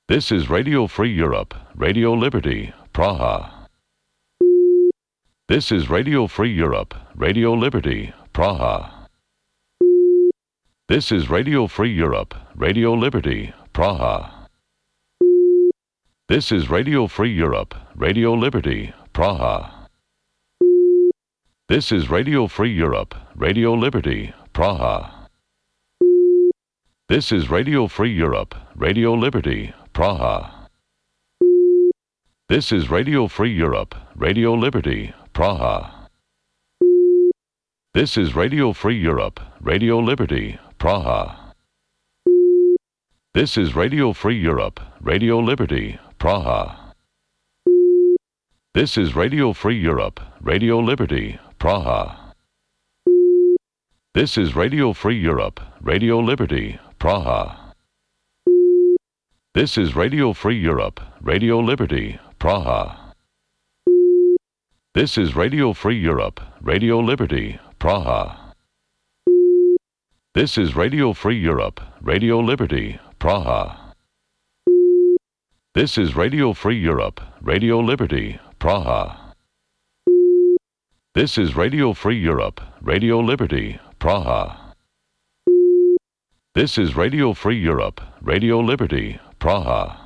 This is Radio Free Europe, Radio Liberty, Praha. This is Radio Free Europe, Radio Liberty, Praha. This is Radio Free Europe, Radio Liberty, Praha. This is Radio Free Europe, Radio Liberty, Praha. This is Radio Free Europe, Radio Liberty, Praha. This is Radio Free Europe, Radio Liberty, Praha. This is Radio Free Europe, Radio Liberty, Praha. This is Radio Free Europe, Radio Liberty, Praha. This is Radio Free Europe, Radio Liberty, Praha. This is Radio Free Europe, Radio Liberty, Praha. This is Radio Free Europe, Radio Liberty, Praha. This is Radio Free Europe, Radio Liberty, Praha. This is Radio Free Europe, Radio Liberty, Praha. This is Radio Free Europe, Radio Liberty, Praha. This is Radio Free Europe, Radio Liberty, Praha. This is Radio Free Europe, Radio Liberty, Praha. This is Radio Free Europe, Radio Liberty, Praha.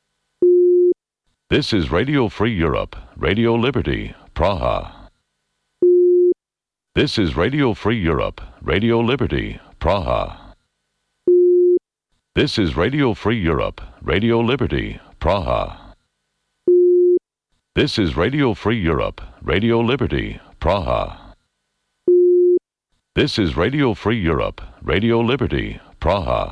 This is Radio Free Europe, Radio Liberty, Praha. This is Radio Free Europe, Radio Liberty, Praha. This is Radio Free Europe, Radio Liberty, Praha. This is Radio Free Europe, Radio Liberty, Praha. This is Radio Free Europe, Radio Liberty, Praha.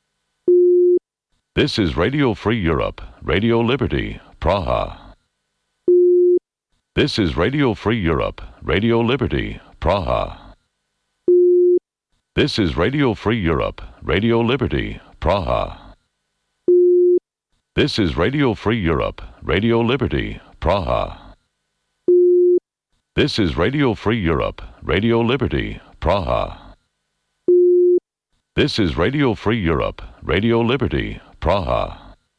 This is Radio Free Europe, Radio Liberty, Praha. This is Radio Free Europe, Radio Liberty, Praha. This is Radio Free Europe, Radio Liberty, Praha. This is Radio Free Europe, Radio Liberty, Praha. This is Radio Free Europe, Radio Liberty, Praha. This is Radio Free Europe, Radio Liberty, Praha.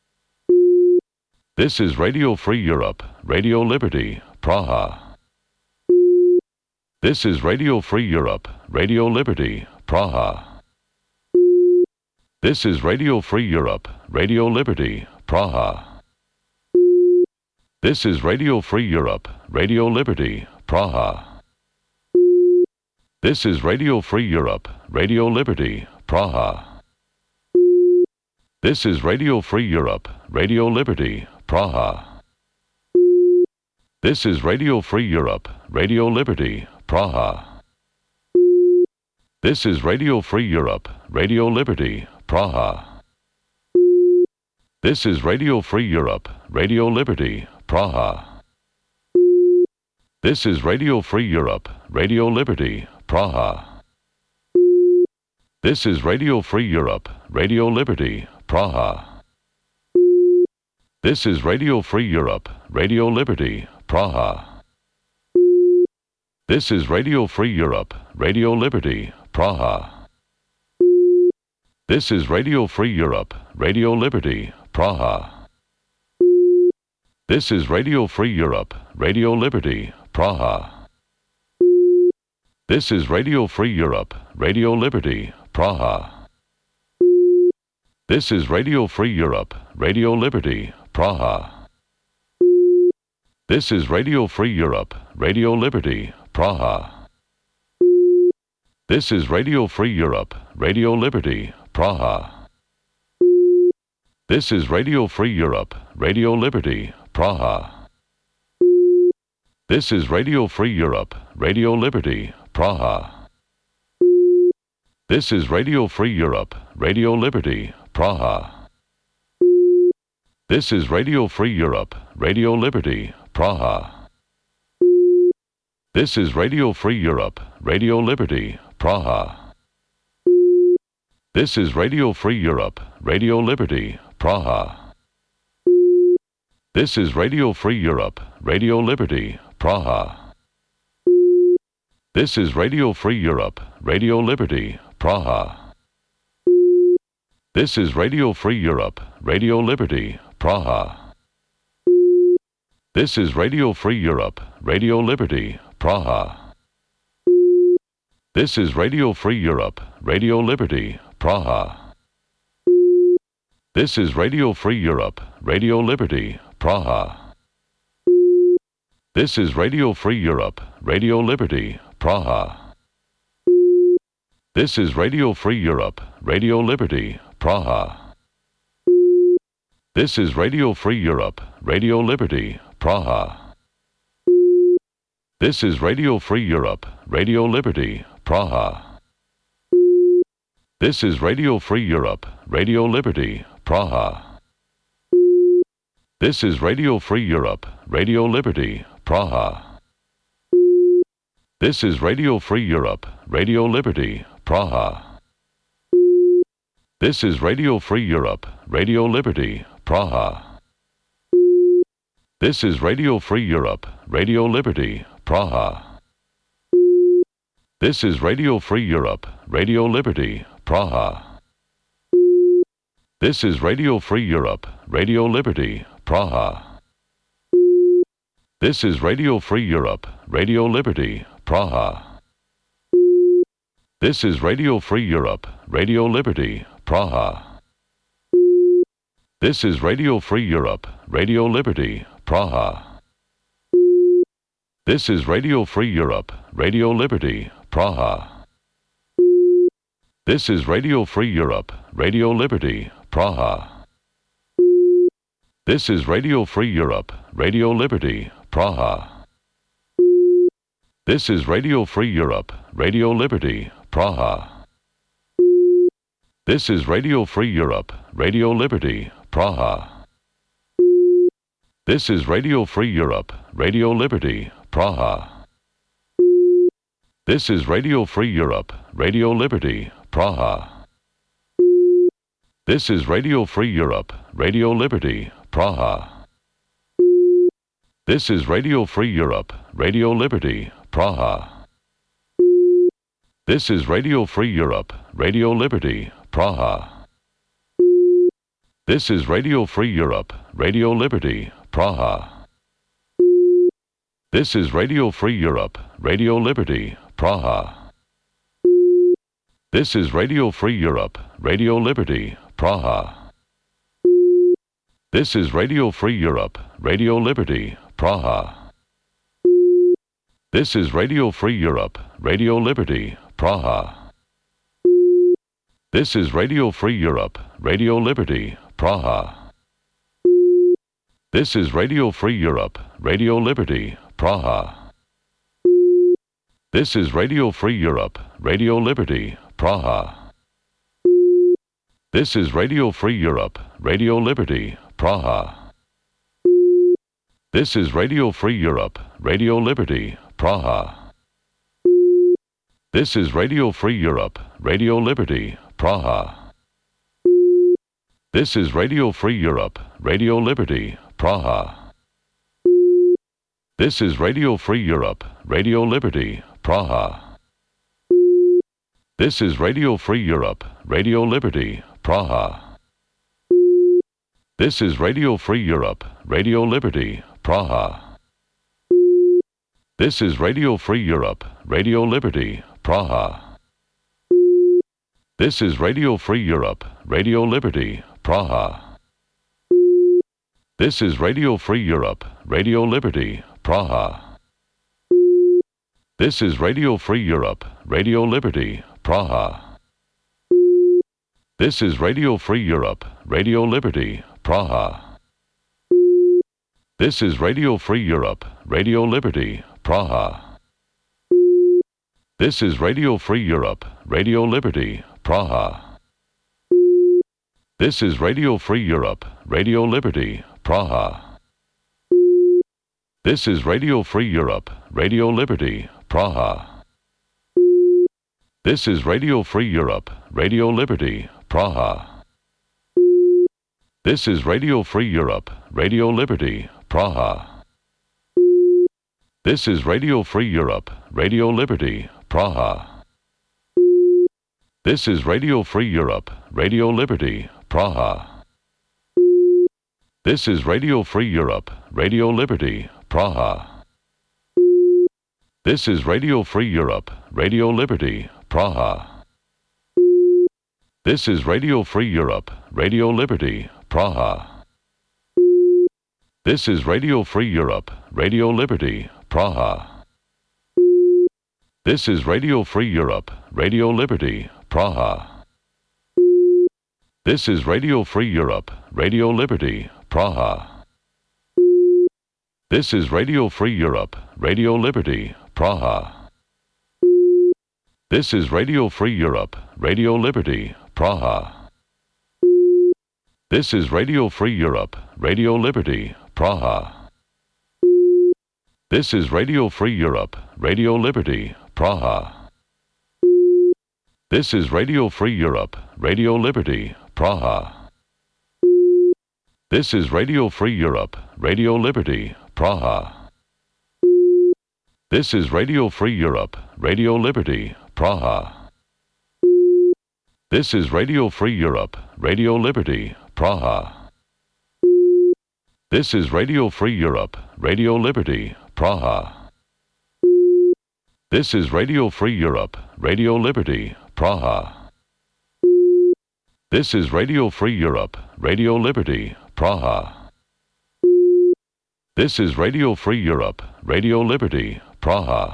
This is Radio Free Europe, Radio Liberty, Praha. This is Radio Free Europe, Radio Liberty, Praha. This is Radio Free Europe, Radio Liberty, Praha. This is Radio Free Europe, Radio Liberty, Praha. This is Radio Free Europe, Radio Liberty, Praha. This is Radio Free Europe, Radio Liberty, Praha. This is Radio Free Europe, Radio Liberty, Praha. This is Radio Free Europe, Radio Liberty, Praha. This is Radio Free Europe, Radio Liberty, Praha. This is Radio Free Europe, Radio Liberty, Praha. This is Radio Free Europe, Radio Liberty, Praha. This is Radio Free Europe, Radio Liberty, Praha. This is Radio Free Europe, Radio Liberty, Praha. This is Radio Free Europe, Radio Liberty, Praha. This is Radio Free Europe, Radio Liberty, Praha. This is Radio Free Europe, Radio Liberty, Praha. This is Radio Free Europe, Radio Liberty, Praha. This is Radio Free Europe, Radio Liberty, Praha. This is Radio Free Europe, Radio Liberty, Praha. This is Radio Free Europe, Radio Liberty, Praha. This is Radio Free Europe, Radio Liberty, Praha. This is Radio Free Europe, Radio Liberty, Praha. This is Radio Free Europe, Radio Liberty, Praha. This is Radio Free Europe, Radio Liberty, Praha. This is Radio Free Europe, Radio Liberty, Praha. This is Radio Free Europe, Radio Liberty, Praha. This is Radio Free Europe, Radio Liberty, Praha. This is Radio Free Europe, Radio Liberty, Praha. This is Radio Free Europe, Radio Liberty, Praha. This is Radio Free Europe, Radio Liberty, Praha. This is Radio Free Europe, Radio Liberty, Praha. This is Radio Free Europe, Radio Liberty, Praha. This is Radio Free Europe, Radio Liberty, Praha. This is Radio Free Europe, Radio Liberty, Praha. This is Radio Free Europe, Radio Liberty, Praha. This is Radio Free Europe, Radio Liberty, Praha. This is Radio Free Europe, Radio Liberty, Praha. This is Radio Free Europe, Radio Liberty, Praha. This is Radio Free Europe, Radio Liberty, Praha. This is Radio Free Europe, Radio Liberty, Praha. This is Radio Free Europe, Radio Liberty, Praha. This is Radio Free Europe, Radio Liberty, Praha. This is Radio Free Europe, Radio Liberty, Praha. This is Radio Free Europe, Radio Liberty, Praha. This is Radio Free Europe, Radio Liberty, Praha. This is Radio Free Europe, Radio Liberty, Praha. This is Radio Free Europe, Radio Liberty, Praha. This is Radio Free Europe, Radio Liberty, Praha. This is Radio Free Europe, Radio Liberty, Praha. This is Radio Free Europe, Radio Liberty, Praha. This is Radio Free Europe, Radio Liberty, Praha. This is Radio Free Europe, Radio Liberty, Praha. This is Radio Free Europe, Radio Liberty, Praha. This is Radio Free Europe, Radio Liberty, Praha. This is Radio Free Europe, Radio Liberty, Praha. This is Radio Free Europe, Radio Liberty, Praha. This is Radio Free Europe, Radio Liberty, Praha. This is Radio Free Europe, Radio Liberty, Praha. This is Radio Free Europe, Radio Liberty, Praha. This is Radio Free Europe, Radio Liberty, Praha. This is Radio Free Europe, Radio Liberty, Praha. This is Radio Free Europe, Radio Liberty, Praha. This is Radio Free Europe, Radio Liberty, Praha. This is Radio Free Europe, Radio Liberty, Praha. This is Radio Free Europe, Radio Liberty, Praha. This is Radio Free Europe, Radio Liberty, Praha. This is Radio Free Europe, Radio Liberty, Praha. This is Radio Free Europe, Radio Liberty, Praha. This is Radio Free Europe, Radio Liberty, Praha. This is Radio Free Europe, Radio Liberty, Praha. This is Radio Free Europe, Radio Liberty, Praha. This is Radio Free Europe, Radio Liberty, Praha. This is Radio Free Europe, Radio Liberty, Praha. This is Radio Free Europe, Radio Liberty, Praha. This is Radio Free Europe, Radio Liberty, Praha. This is Radio Free Europe, Radio Liberty, Praha. This is Radio Free Europe, Radio Liberty, Praha. This is Radio Free Europe, Radio Liberty, Praha. This is Radio Free Europe, Radio Liberty, Praha. This is Radio Free Europe, Radio Liberty, Praha. This is Radio Free Europe, Radio Liberty, Praha. This is Radio Free Europe, Radio Liberty, Praha. This is Radio Free Europe, Radio Liberty, Praha. This is Radio Free Europe, Radio Liberty, Praha. This is Radio Free Europe, Radio Liberty, Praha. This is Radio Free Europe, Radio Liberty, Praha. This is Radio Free Europe, Radio Liberty, Praha. This is Radio Free Europe, Radio Liberty, Praha. This is Radio Free Europe, Radio Liberty, Praha. This is Radio Free Europe, Radio Liberty, Praha. This is Radio Free Europe, Radio Liberty, Praha. This is Radio Free Europe, Radio Liberty, Praha. This is Radio Free Europe, Radio Liberty, Praha. This is Radio Free Europe, Radio Liberty, Praha. This is Radio Free Europe, Radio Liberty, Praha. This is Radio Free Europe, Radio Liberty, Praha. This is Radio Free Europe, Radio Liberty, Praha. This is Radio Free Europe, Radio Liberty, Praha. This is Radio Free Europe, Radio Liberty, Praha. This is Radio Free Europe, Radio Liberty, Praha. This is Radio Free Europe, Radio Liberty, Praha.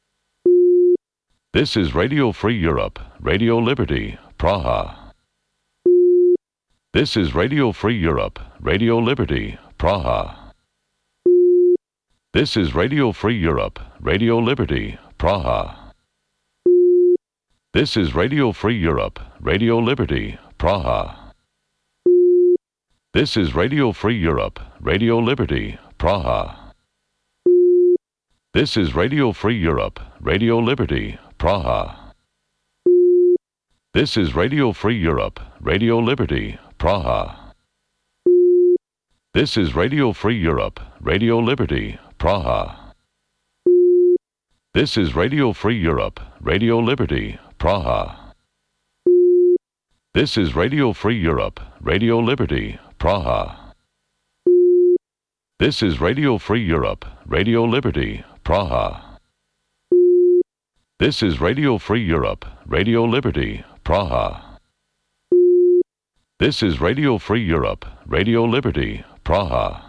This is Radio Free Europe, Radio Liberty, Praha. This is Radio Free Europe, Radio Liberty, Praha. This is Radio Free Europe, Radio Liberty, Praha. This is Radio Free Europe, Radio Liberty, Praha. This is Radio Free Europe, Radio Liberty, Praha. This is Radio Free Europe, Radio Liberty, Praha. This is Radio Free Europe, Radio Liberty, Praha. This is Radio Free Europe, Radio Liberty, Praha. This is Radio Free Europe, Radio Liberty, Praha. This is Radio Free Europe, Radio Liberty, Praha. This is Radio Free Europe, Radio Liberty, Praha. This is Radio Free Europe, Radio Liberty, Praha. This is Radio Free Europe, Radio Liberty, Praha.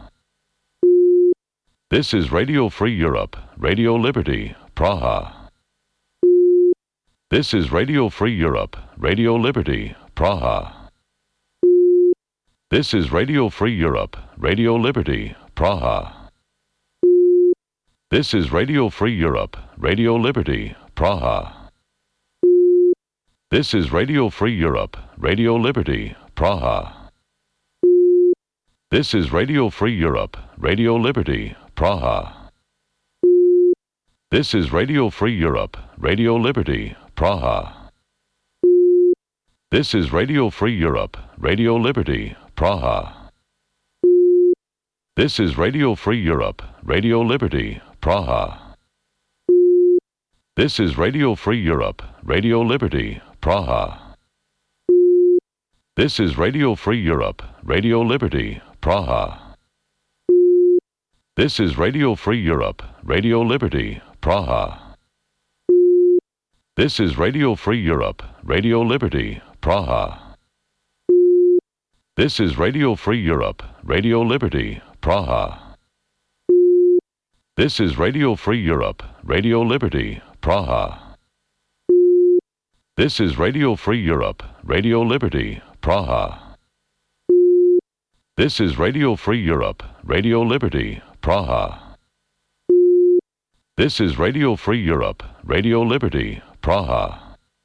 This is Radio Free Europe, Radio Liberty, Praha. This is Radio Free Europe, Radio Liberty, Praha. This is Radio Free Europe, Radio Liberty, Praha. This is Radio Free Europe, Radio Liberty, Praha. This is Radio Free Europe, Radio Liberty, Praha. This is Radio Free Europe, Radio Liberty, Praha. This is Radio Free Europe, Radio Liberty, Praha. This is Radio Free Europe, Radio Liberty, Praha. This is Radio Free Europe, Radio Liberty, Praha. This is Radio Free Europe, Radio Liberty, Praha. This is Radio Free Europe, Radio Liberty, Praha. This is Radio Free Europe, Radio Liberty, Praha. This is Radio Free Europe, Radio Liberty, Praha. This is Radio Free Europe, Radio Liberty, Praha. This is Radio Free Europe, Radio Liberty, Praha. This is Radio Free Europe, Radio Liberty, Praha. This is Radio Free Europe, Radio Liberty, Praha. This is Radio Free Europe, Radio Liberty, Praha.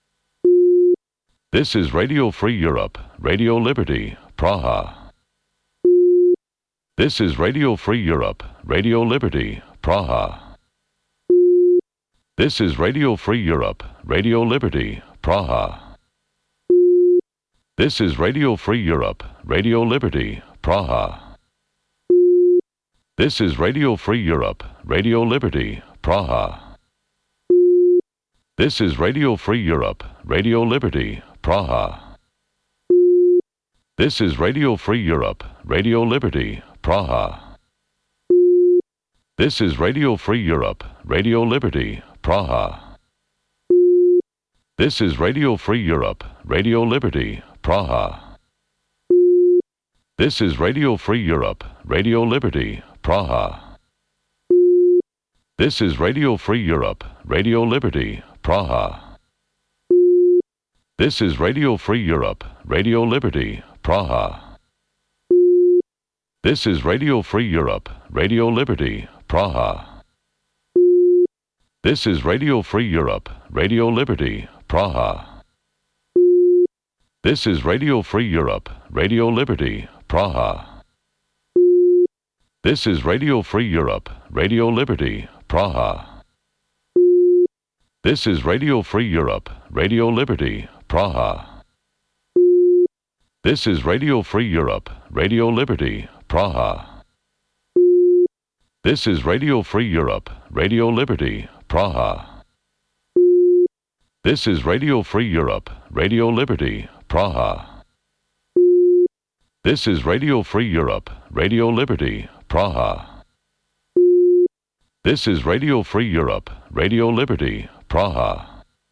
This is Radio Free Europe, Radio Liberty, Praha. This is Radio Free Europe, Radio Liberty, Praha. This is Radio Free Europe, Radio Liberty, Praha. This is Radio Free Europe, Radio Liberty, Praha. This is Radio Free Europe, Radio Liberty, Praha. This is Radio Free Europe, Radio Liberty, Praha. This is Radio Free Europe, Radio Liberty, Praha. This is Radio Free Europe, Radio Liberty, Praha. This is Radio Free Europe, Radio Liberty, Praha. This is Radio Free Europe, Radio Liberty, Praha. This is Radio Free Europe, Radio Liberty, Praha. This is Radio Free Europe, Radio Liberty, Praha. This is Radio Free Europe, Radio Liberty, Praha. This is Radio Free Europe, Radio Liberty, Praha. This is Radio Free Europe, Radio Liberty, Praha. This is Radio Free Europe, Radio Liberty, Praha. This is Radio Free Europe, Radio Liberty, Praha. This is Radio Free Europe, Radio Liberty, Praha. This is Radio Free Europe, Radio Liberty, Praha. This is Radio Free Europe, Radio Liberty, Praha. This is Radio Free Europe, Radio Liberty, Praha. This is Radio Free Europe, Radio Liberty, Praha.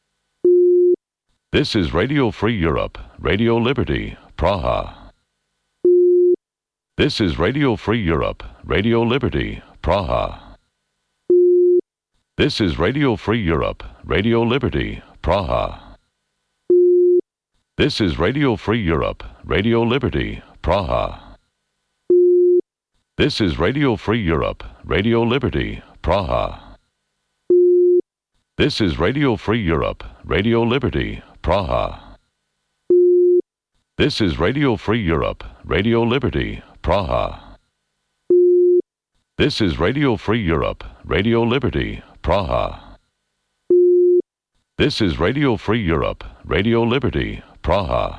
This is Radio Free Europe, Radio Liberty, Praha. This is Radio Free Europe, Radio Liberty, Praha. This is Radio Free Europe, Radio Liberty, Praha. This is Radio Free Europe, Radio Liberty, Praha. This is Radio Free Europe, Radio Liberty, Praha. This is Radio Free Europe, Radio Liberty, Praha. This is Radio Free Europe, Radio Liberty, Praha. This is Radio Free Europe, Radio Liberty, Praha. This is Radio Free Europe, Radio Liberty, Praha.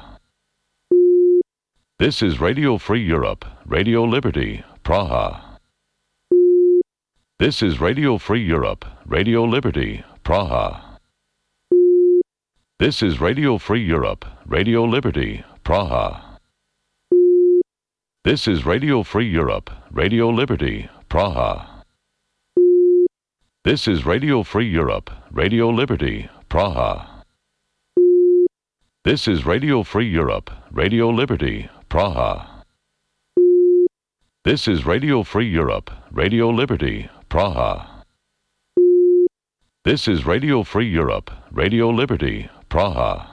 This is Radio Free Europe, Radio Liberty, Praha. This is Radio Free Europe, Radio Liberty, Praha. This is Radio Free Europe, Radio Liberty, Praha. This is Radio Free Europe, Radio Liberty, Praha. This is Radio Free Europe, Radio Liberty, Praha. This is Radio Free Europe, Radio Liberty, Praha. This is Radio Free Europe, Radio Liberty, Praha. This is Radio Free Europe, Radio Liberty, Praha.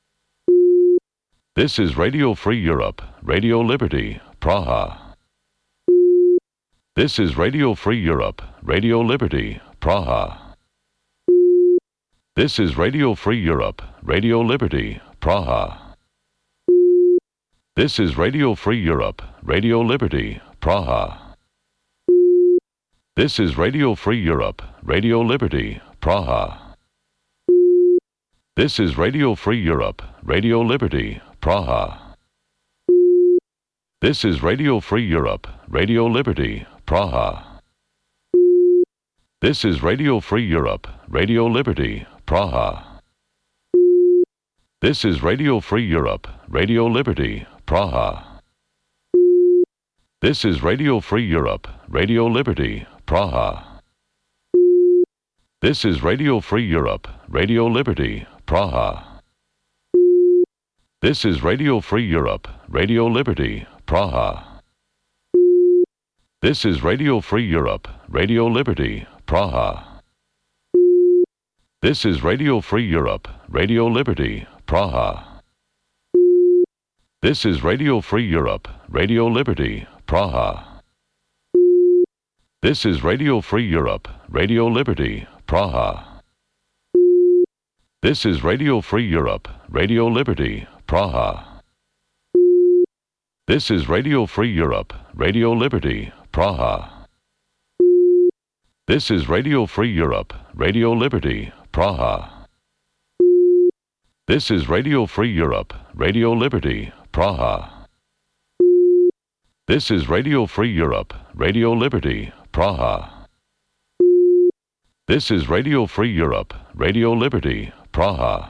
This is Radio Free Europe, Radio Liberty, Praha. This is Radio Free Europe, Radio Liberty, Praha. This is Radio Free Europe, Radio Liberty, Praha. This is Radio Free Europe, Radio Liberty, Praha. This is Radio Free Europe, Radio Liberty, Praha. This is Radio Free Europe, Radio Liberty, Praha. This is Radio Free Europe, Radio Liberty, Praha. This is Radio Free Europe, Radio Liberty, Praha. This is Radio Free Europe, Radio Liberty, Praha. This is Radio Free Europe, Radio Liberty, Praha. This is Radio Free Europe, Radio Liberty, Praha. This is Radio Free Europe, Radio Liberty, Praha. This is Radio Free Europe, Radio Liberty, Praha. This is Radio Free Europe, Radio Liberty, Praha. This is Radio Free Europe, Radio Liberty, Praha. This is Radio Free Europe, Radio Liberty, Praha. This is Radio Free Europe, Radio Liberty, Praha. This is Radio Free Europe, Radio Liberty, Praha. This is Radio Free Europe, Radio Liberty, Praha. This is Radio Free Europe, Radio Liberty, Praha. This is Radio Free Europe, Radio Liberty, Praha. This is Radio Free Europe, Radio Liberty, Praha.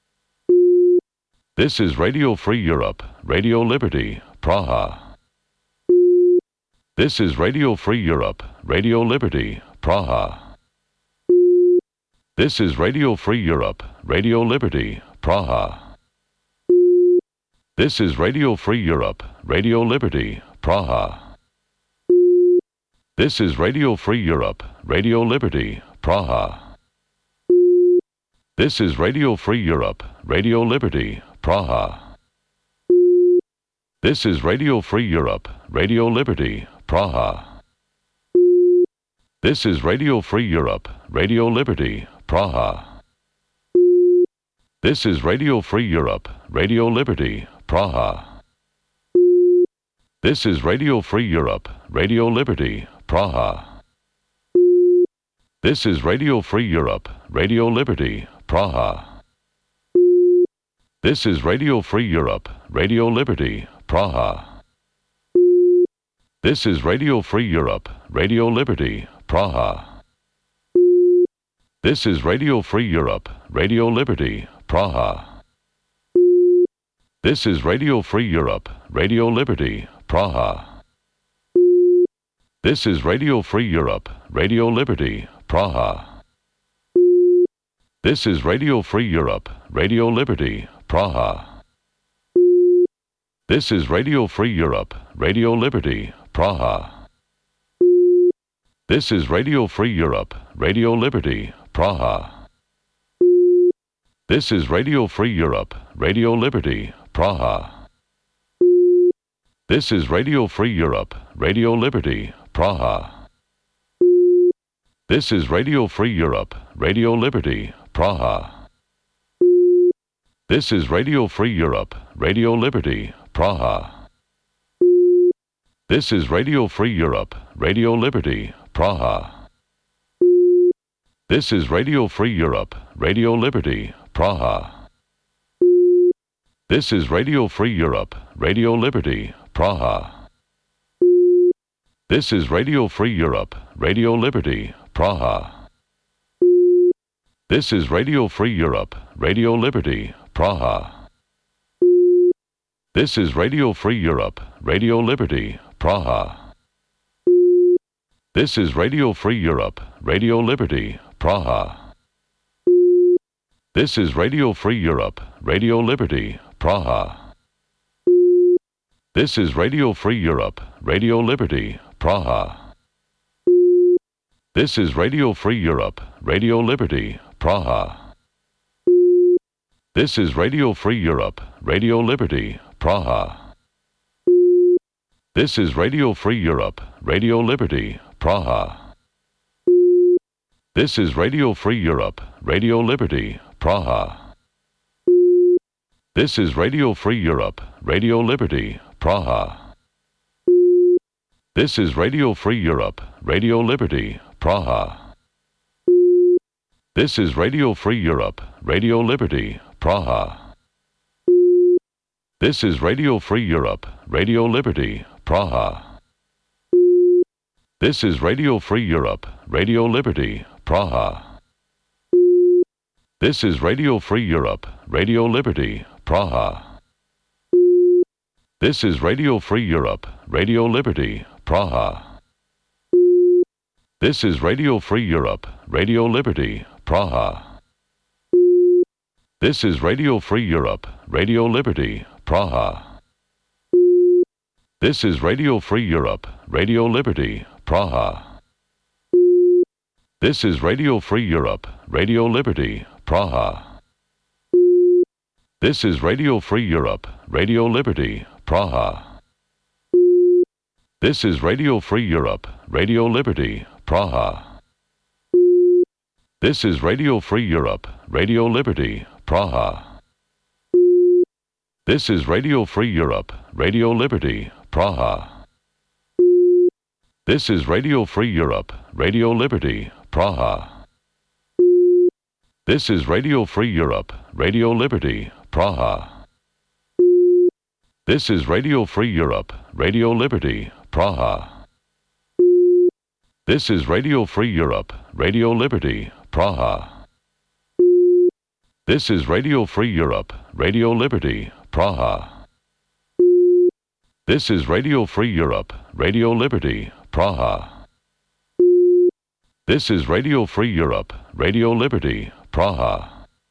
This is Radio Free Europe, Radio Liberty, Praha. This is Radio Free Europe, Radio Liberty, Praha. This is Radio Free Europe, Radio Liberty, Praha. This is Radio Free Europe, Radio Liberty, Praha. This is Radio Free Europe, Radio Liberty, Praha. This is Radio Free Europe, Radio Liberty, Praha. This is Radio Free Europe, Radio Liberty, Praha. This is Radio Free Europe, Radio Liberty, Praha. This is Radio Free Europe, Radio Liberty, Praha. This is Radio Free Europe, Radio Liberty, Praha. This is Radio Free Europe, Radio Liberty, Praha. This is Radio Free Europe, Radio Liberty, Praha. This is Radio Free Europe, Radio Liberty, Praha. This is Radio Free Europe, Radio Liberty, Praha. This is Radio Free Europe, Radio Liberty, Praha. This is Radio Free Europe, Radio Liberty, Praha. This is Radio Free Europe, Radio Liberty, Praha. This is Radio Free Europe, Radio Liberty, Praha. This is Radio Free Europe, Radio Liberty, Praha. This is Radio Free Europe, Radio Liberty, Praha. This is Radio Free Europe, Radio Liberty, Praha. This is Radio Free Europe, Radio Liberty, Praha. This is Radio Free Europe, Radio Liberty, Praha. This is Radio Free Europe, Radio Liberty, Praha. This is Radio Free Europe, Radio Liberty, Praha. This is Radio Free Europe, Radio Liberty, Praha. This is Radio Free Europe, Radio Liberty, Praha. This is Radio Free Europe, Radio Liberty, Praha. This is Radio Free Europe, Radio Liberty, Praha. This is Radio Free Europe, Radio Liberty, Praha. This is Radio Free Europe, Radio Liberty, Praha. This is Radio Free Europe, Radio Liberty, Praha. This is Radio Free Europe, Radio Liberty, Praha. This is Radio Free Europe, Radio Liberty, Praha. This is Radio Free Europe, Radio Liberty, Praha. This is Radio Free Europe, Radio Liberty, Praha. This is Radio Free Europe, Radio Liberty, Praha. This is Radio Free Europe, Radio Liberty, Praha. This is Radio Free Europe, Radio Liberty, Praha. This is Radio Free Europe, Radio Liberty, Praha. This is Radio Free Europe, Radio Liberty, Praha. This is Radio Free Europe, Radio Liberty, Praha. This is Radio Free Europe, Radio Liberty, Praha. This is Radio Free Europe, Radio Liberty, Praha. This is Radio Free Europe, Radio Liberty, Praha. This is Radio Free Europe, Radio Liberty, Praha. This is Radio Free Europe, Radio Liberty, Praha. This is Radio Free Europe, Radio Liberty, Praha. This is Radio Free Europe, Radio Liberty, Praha. This is Radio Free Europe, Radio Liberty, Praha. This is Radio Free Europe, Radio Liberty, Praha. This is Radio Free Europe, Radio Liberty, Praha. This is Radio Free Europe, Radio Liberty, Praha. This is Radio Free Europe, Radio Liberty, Praha. This is Radio Free Europe, Radio Liberty, Praha. This is Radio Free Europe, Radio Liberty, Praha. This is Radio Free Europe, Radio Liberty, Praha. This is Radio Free Europe, Radio Liberty, Praha.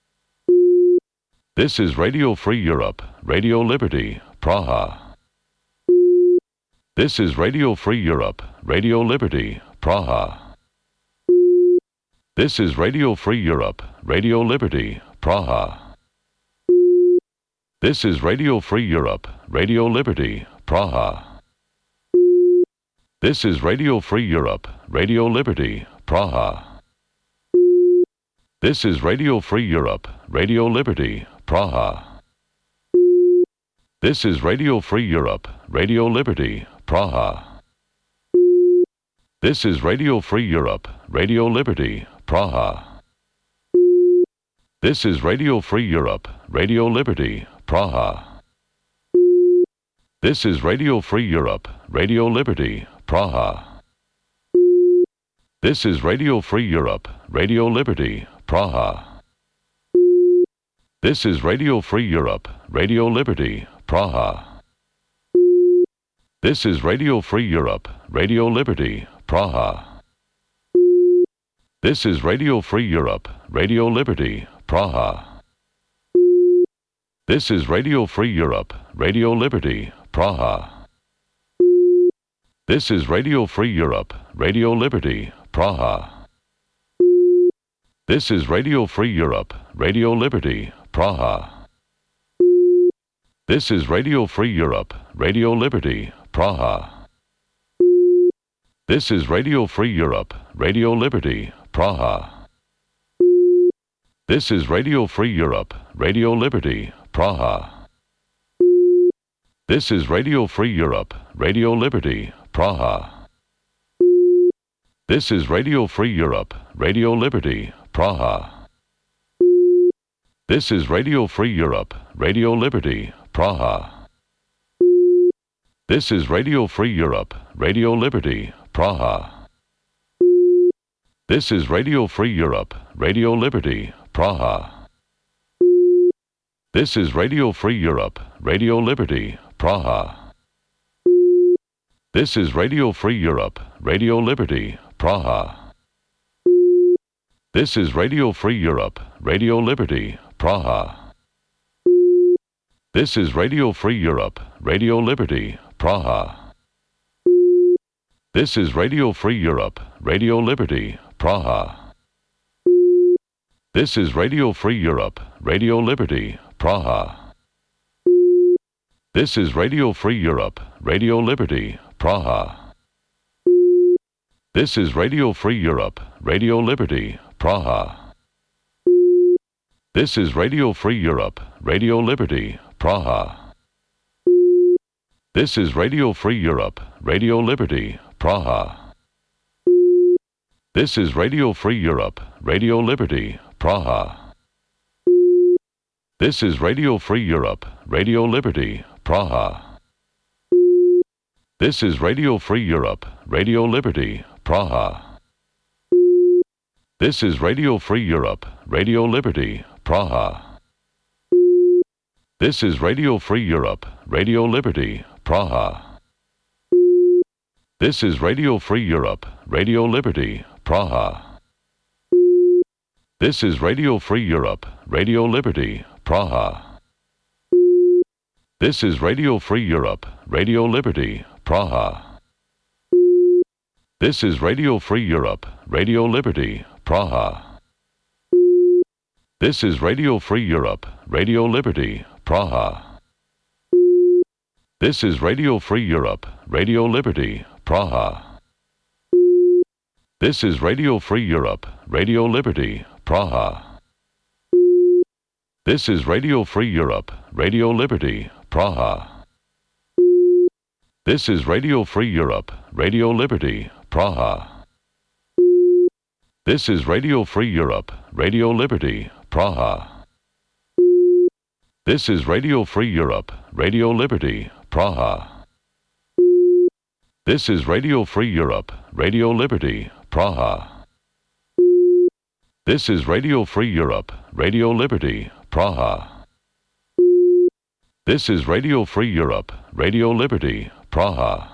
This is Radio Free Europe, Radio Liberty, Praha. This is Radio Free Europe, Radio Liberty, Praha. This is Radio Free Europe, Radio Liberty, Praha. This is Radio Free Europe, Radio Liberty, Praha. This is Radio Free Europe, Radio Liberty, Praha. This is Radio Free Europe, Radio Liberty, Praha. This is Radio Free Europe, Radio Liberty, Praha. This is Radio Free Europe, Radio Liberty, Praha. This is Radio Free Europe, Radio Liberty, Praha. This is Radio Free Europe, Radio Liberty, Praha. This is Radio Free Europe, Radio Liberty, Praha. This is Radio Free Europe, Radio Liberty, Praha. This is Radio Free Europe, Radio Liberty, Praha. This is Radio Free Europe, Radio Liberty, Praha. This is Radio Free Europe, Radio Liberty, Praha. This is Radio Free Europe, Radio Liberty, Praha. This is Radio Free Europe, Radio Liberty, Praha. This is Radio Free Europe, Radio Liberty, Praha. This is Radio Free Europe, Radio Liberty, Praha. This is Radio Free Europe, Radio Liberty, Praha. This is Radio Free Europe, Radio Liberty, Praha. This is Radio Free Europe, Radio Liberty, Praha. This is Radio Free Europe, Radio Liberty, Praha. This is Radio Free Europe, Radio Liberty, Praha. This is Radio Free Europe, Radio Liberty, Praha. This is Radio Free Europe, Radio Liberty, Praha. This is Radio Free Europe, Radio Liberty, Praha. This is Radio Free Europe, Radio Liberty, Praha. This is Radio Free Europe, Radio Liberty, Praha. This is Radio Free Europe, Radio Liberty, Praha. This is Radio Free Europe, Radio Liberty, Praha. This is Radio Free Europe, Radio Liberty, Praha. This is Radio Free Europe, Radio Liberty, Praha. This is Radio Free Europe, Radio Liberty, Praha. This is Radio Free Europe, Radio Liberty, Praha. This is Radio Free Europe, Radio Liberty, Praha. This is Radio Free Europe, Radio Liberty, Praha. This is Radio Free Europe, Radio Liberty, Praha. This is Radio Free Europe, Radio Liberty, Praha. This is Radio Free Europe, Radio Liberty, Praha. This is Radio Free Europe, Radio Liberty, Praha. This is Radio Free Europe, Radio Liberty, Praha. This is Radio Free Europe, Radio Liberty, Praha. This is Radio Free Europe, Radio Liberty, Praha. This is Radio Free Europe, Radio Liberty, Praha. This is Radio Free Europe, Radio Liberty, Praha. This is Radio Free Europe, Radio Liberty, Praha. This is Radio Free Europe, Radio Liberty, Praha. This is Radio Free Europe, Radio Liberty, Praha. This is Radio Free Europe, Radio Liberty, Praha. This is Radio Free Europe, Radio Liberty, Praha. This is Radio Free Europe, Radio Liberty, Praha. This is Radio Free Europe, Radio Liberty, Praha. This is Radio Free Europe, Radio Liberty, Praha.